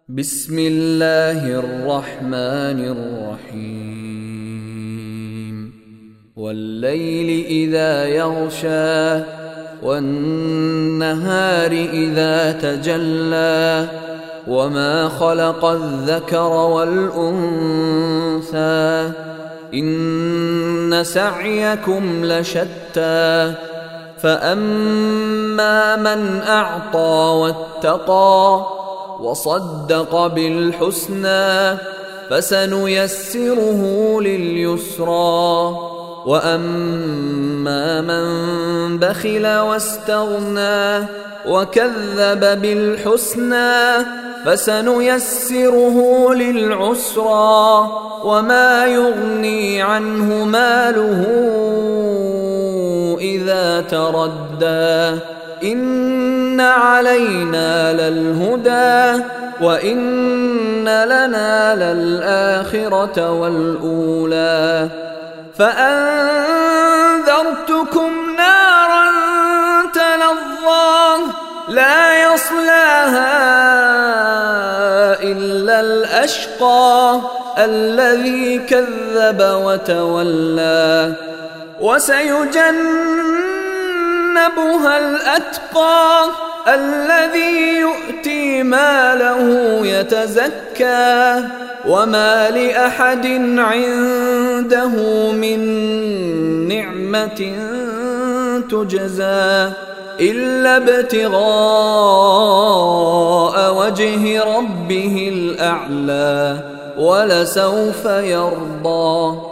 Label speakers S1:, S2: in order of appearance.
S1: بسم الله الرحمن الرحيم والليل إذا يغشى والنهار إذا تجلى وما خلق الذكر والأنثى إن سعيكم لشتى فأما من أعطى واتقى وصدق بالحسنى فسنيسره لليسرى وأما من بخل واستغنى وكذب بالحسنى فسنيسره للعسرى وما يغني عنه ماله إذا تردى إن علينا للهدى وإن لنا للآخرة والأولى فأنذرتكم نارا تلظى لا يصلاها إلا الأشقى الذي كذب وتولى وسيجنبها الأتقى الذي يؤتي ماله يتزكى وما لأحد عنده من نعمة تجزى إلا ابتغاء وجه ربه الأعلى ولسوف يرضى.